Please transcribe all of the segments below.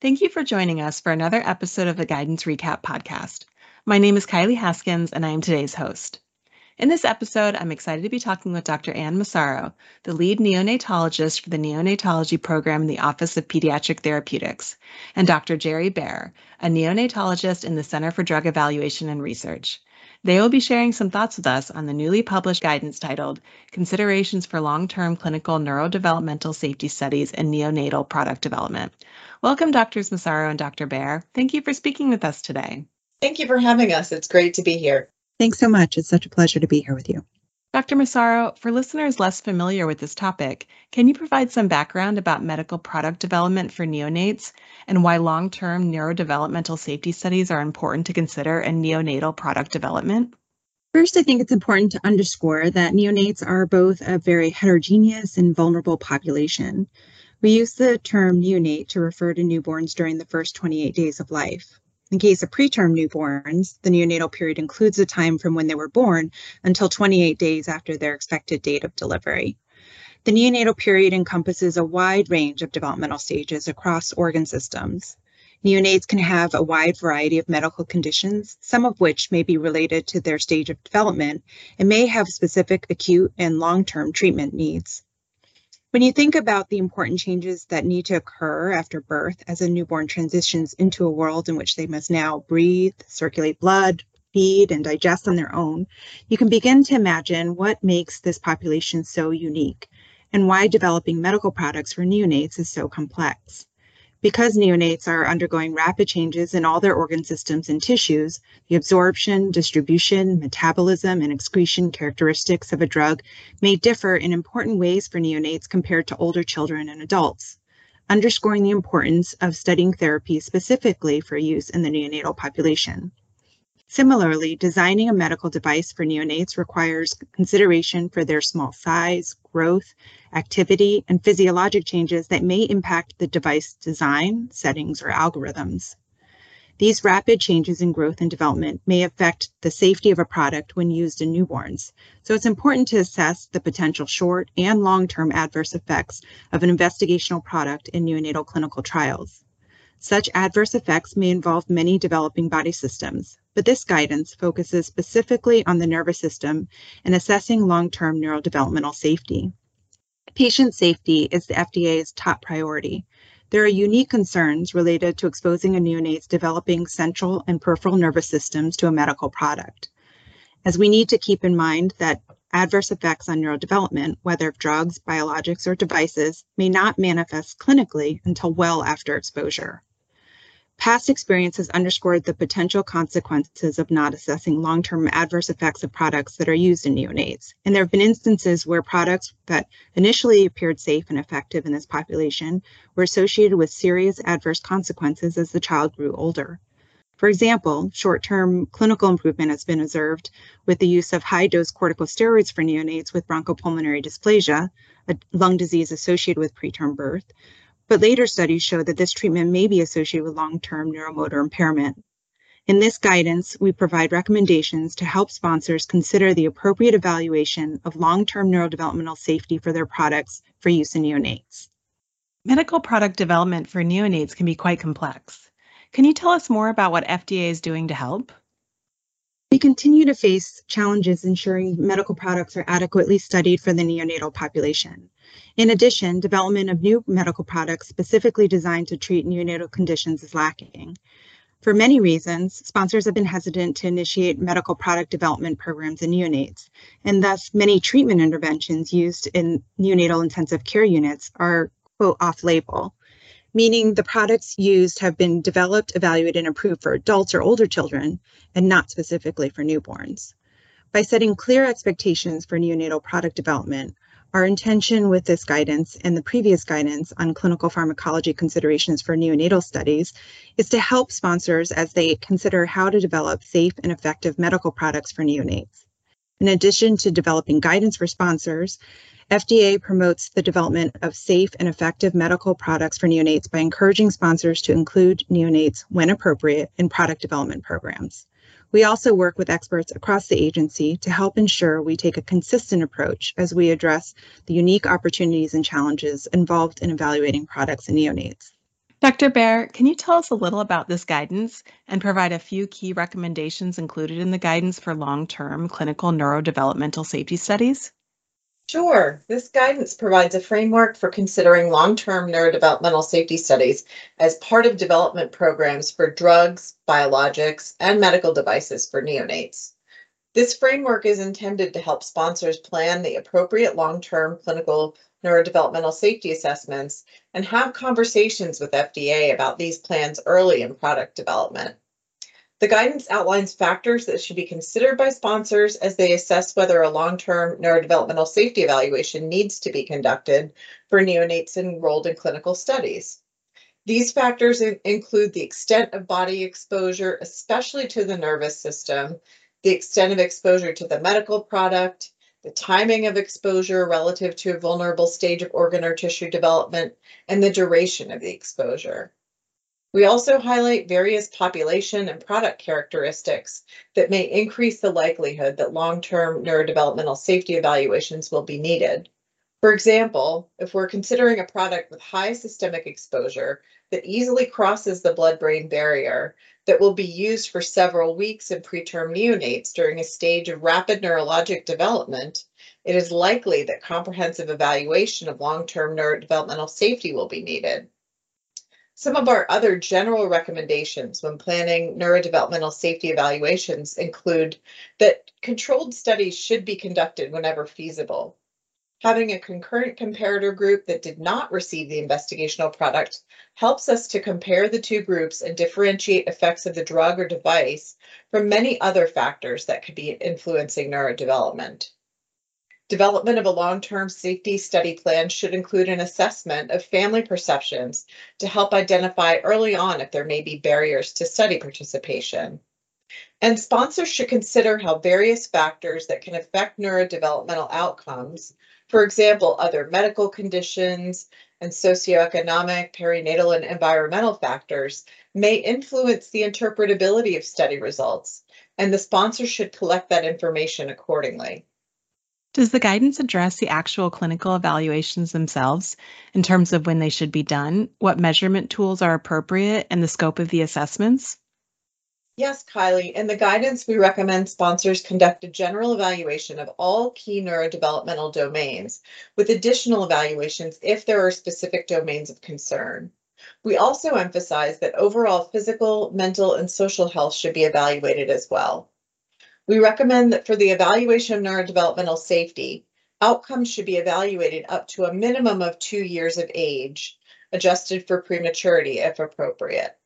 Thank you for joining us for another episode of the Guidance Recap podcast. My name is Kylie Haskins, and I am today's host. In this episode, I'm excited to be talking with Dr. Anne Massaro, the lead neonatologist for the neonatology program in the Office of Pediatric Therapeutics, and Dr. Jerry Baer, a neonatologist in the Center for Drug Evaluation and Research. They will be sharing some thoughts with us on the newly published guidance titled Considerations for Long-Term Clinical Neurodevelopmental Safety Studies in Neonatal Product Development. Welcome, Drs. Massaro and Dr. Baer. Thank you for speaking with us today. Thank you for having us. It's great to be here. Thanks so much. It's such a pleasure to be here with you. Dr. Massaro, for listeners less familiar with this topic, can you provide some background about medical product development for neonates and why long-term neurodevelopmental safety studies are important to consider in neonatal product development? First, I think it's important to underscore that neonates are both a very heterogeneous and vulnerable population. We use the term neonate to refer to newborns during the first 28 days of life. In case of preterm newborns, the neonatal period includes the time from when they were born until 28 days after their expected date of delivery. The neonatal period encompasses a wide range of developmental stages across organ systems. Neonates can have a wide variety of medical conditions, some of which may be related to their stage of development and may have specific acute and long-term treatment needs. When you think about the important changes that need to occur after birth as a newborn transitions into a world in which they must now breathe, circulate blood, feed, and digest on their own, you can begin to imagine what makes this population so unique and why developing medical products for neonates is so complex. Because neonates are undergoing rapid changes in all their organ systems and tissues, the absorption, distribution, metabolism, and excretion characteristics of a drug may differ in important ways for neonates compared to older children and adults, underscoring the importance of studying therapies specifically for use in the neonatal population. Similarly, designing a medical device for neonates requires consideration for their small size, growth, activity, and physiologic changes that may impact the device design, settings, or algorithms. These rapid changes in growth and development may affect the safety of a product when used in newborns, so it's important to assess the potential short and long-term adverse effects of an investigational product in neonatal clinical trials. Such adverse effects may involve many developing body systems, but this guidance focuses specifically on the nervous system and assessing long-term neurodevelopmental safety. Patient safety is the FDA's top priority. There are unique concerns related to exposing a neonate's developing central and peripheral nervous systems to a medical product, as we need to keep in mind that adverse effects on neurodevelopment, whether of drugs, biologics, or devices, may not manifest clinically until well after exposure. Past experience has underscored the potential consequences of not assessing long-term adverse effects of products that are used in neonates. And there have been instances where products that initially appeared safe and effective in this population were associated with serious adverse consequences as the child grew older. For example, short-term clinical improvement has been observed with the use of high-dose corticosteroids for neonates with bronchopulmonary dysplasia, a lung disease associated with preterm birth. But later studies show that this treatment may be associated with long-term neuromotor impairment. In this guidance, we provide recommendations to help sponsors consider the appropriate evaluation of long-term neurodevelopmental safety for their products for use in neonates. Medical product development for neonates can be quite complex. Can you tell us more about what FDA is doing to help? We continue to face challenges ensuring medical products are adequately studied for the neonatal population. In addition, development of new medical products specifically designed to treat neonatal conditions is lacking. For many reasons, sponsors have been hesitant to initiate medical product development programs in neonates, and thus many treatment interventions used in neonatal intensive care units are, quote, off-label, meaning the products used have been developed, evaluated, and approved for adults or older children, and not specifically for newborns. By setting clear expectations for neonatal product development, our intention with this guidance and the previous guidance on clinical pharmacology considerations for neonatal studies is to help sponsors as they consider how to develop safe and effective medical products for neonates. In addition to developing guidance for sponsors, FDA promotes the development of safe and effective medical products for neonates by encouraging sponsors to include neonates when appropriate in product development programs. We also work with experts across the agency to help ensure we take a consistent approach as we address the unique opportunities and challenges involved in evaluating products in neonates. Dr. Baer, can you tell us a little about this guidance and provide a few key recommendations included in the guidance for long-term clinical neurodevelopmental safety studies? Sure. This guidance provides a framework for considering long-term neurodevelopmental safety studies as part of development programs for drugs, biologics, and medical devices for neonates. This framework is intended to help sponsors plan the appropriate long-term clinical neurodevelopmental safety assessments and have conversations with FDA about these plans early in product development. The guidance outlines factors that should be considered by sponsors as they assess whether a long-term neurodevelopmental safety evaluation needs to be conducted for neonates enrolled in clinical studies. These factors include the extent of body exposure, especially to the nervous system, the extent of exposure to the medical product, the timing of exposure relative to a vulnerable stage of organ or tissue development, and the duration of the exposure. We also highlight various population and product characteristics that may increase the likelihood that long-term neurodevelopmental safety evaluations will be needed. For example, if we're considering a product with high systemic exposure that easily crosses the blood-brain barrier that will be used for several weeks in preterm neonates during a stage of rapid neurologic development, it is likely that comprehensive evaluation of long-term neurodevelopmental safety will be needed. Some of our other general recommendations when planning neurodevelopmental safety evaluations include that controlled studies should be conducted whenever feasible. Having a concurrent comparator group that did not receive the investigational product helps us to compare the two groups and differentiate effects of the drug or device from many other factors that could be influencing neurodevelopment. Development of a long-term safety study plan should include an assessment of family perceptions to help identify early on if there may be barriers to study participation. And sponsors should consider how various factors that can affect neurodevelopmental outcomes, for example, other medical conditions and socioeconomic, perinatal, and environmental factors, may influence the interpretability of study results, and the sponsor should collect that information accordingly. Does the guidance address the actual clinical evaluations themselves in terms of when they should be done, what measurement tools are appropriate, and the scope of the assessments? Yes, Kylie. In the guidance, we recommend sponsors conduct a general evaluation of all key neurodevelopmental domains, with additional evaluations if there are specific domains of concern. We also emphasize that overall physical, mental, and social health should be evaluated as well. We recommend that for the evaluation of neurodevelopmental safety, outcomes should be evaluated up to a minimum of 2 years of age, adjusted for prematurity if appropriate.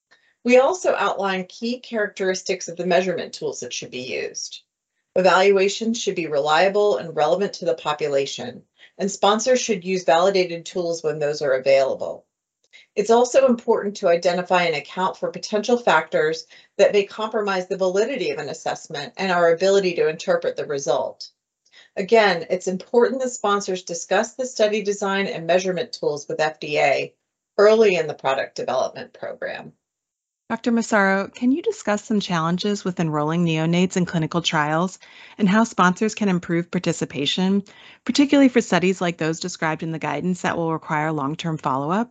We also outline key characteristics of the measurement tools that should be used. Evaluations should be reliable and relevant to the population, and sponsors should use validated tools when those are available. It's also important to identify and account for potential factors that may compromise the validity of an assessment and our ability to interpret the result. Again, it's important that sponsors discuss the study design and measurement tools with FDA early in the product development program. Dr. Massaro, can you discuss some challenges with enrolling neonates in clinical trials and how sponsors can improve participation, particularly for studies like those described in the guidance that will require long-term follow-up?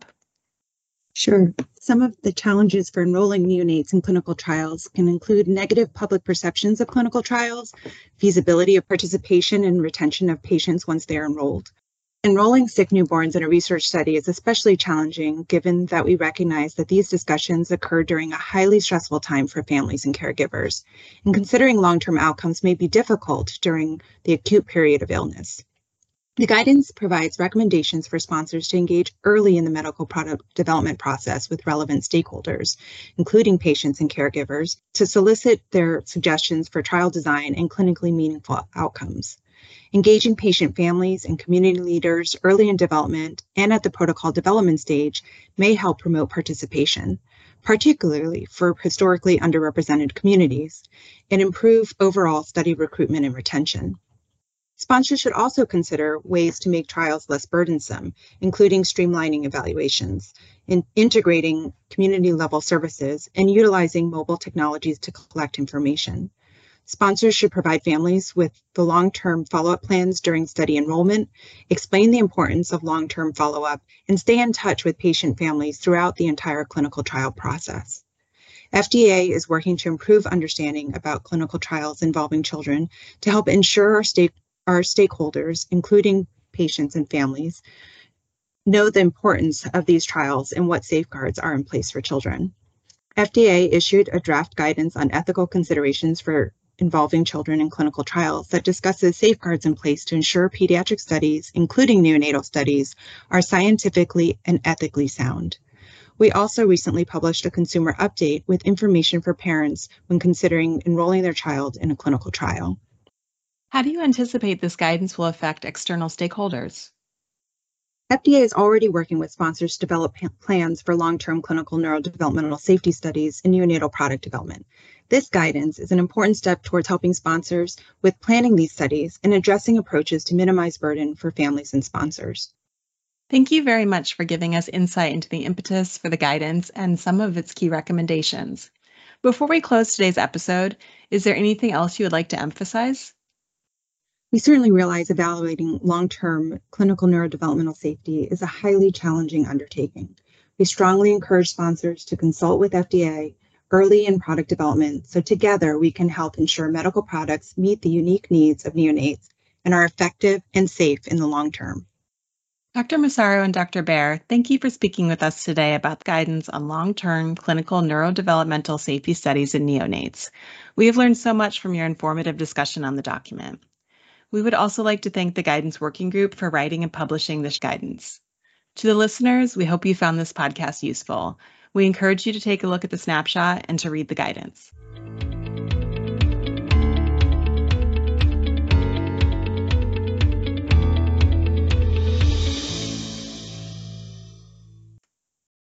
Sure. Some of the challenges for enrolling neonates in clinical trials can include negative public perceptions of clinical trials, feasibility of participation and retention of patients once they are enrolled. Enrolling sick newborns in a research study is especially challenging given that we recognize that these discussions occur during a highly stressful time for families and caregivers, and considering long-term outcomes may be difficult during the acute period of illness. The guidance provides recommendations for sponsors to engage early in the medical product development process with relevant stakeholders, including patients and caregivers, to solicit their suggestions for trial design and clinically meaningful outcomes. Engaging patient families and community leaders early in development and at the protocol development stage may help promote participation, particularly for historically underrepresented communities, and improve overall study recruitment and retention. Sponsors should also consider ways to make trials less burdensome, including streamlining evaluations, integrating community-level services, and utilizing mobile technologies to collect information. Sponsors should provide families with the long-term follow-up plans during study enrollment, explain the importance of long-term follow-up, and stay in touch with patient families throughout the entire clinical trial process. FDA is working to improve understanding about clinical trials involving children to help ensure our stakeholders, including patients and families, know the importance of these trials and what safeguards are in place for children. FDA issued a draft guidance on ethical considerations for involving children in clinical trials that discusses safeguards in place to ensure pediatric studies, including neonatal studies, are scientifically and ethically sound. We also recently published a consumer update with information for parents when considering enrolling their child in a clinical trial. How do you anticipate this guidance will affect external stakeholders? FDA is already working with sponsors to develop plans for long-term clinical neurodevelopmental safety studies in neonatal product development. This guidance is an important step towards helping sponsors with planning these studies and addressing approaches to minimize burden for families and sponsors. Thank you very much for giving us insight into the impetus for the guidance and some of its key recommendations. Before we close today's episode, is there anything else you would like to emphasize? We certainly realize evaluating long-term clinical neurodevelopmental safety is a highly challenging undertaking. We strongly encourage sponsors to consult with FDA early in product development so together we can help ensure medical products meet the unique needs of neonates and are effective and safe in the long term. Dr. Massaro and Dr. Baer, thank you for speaking with us today about guidance on long-term clinical neurodevelopmental safety studies in neonates. We have learned so much from your informative discussion on the document. We would also like to thank the Guidance Working Group for writing and publishing this guidance. To the listeners, we hope you found this podcast useful. We encourage you to take a look at the snapshot and to read the guidance.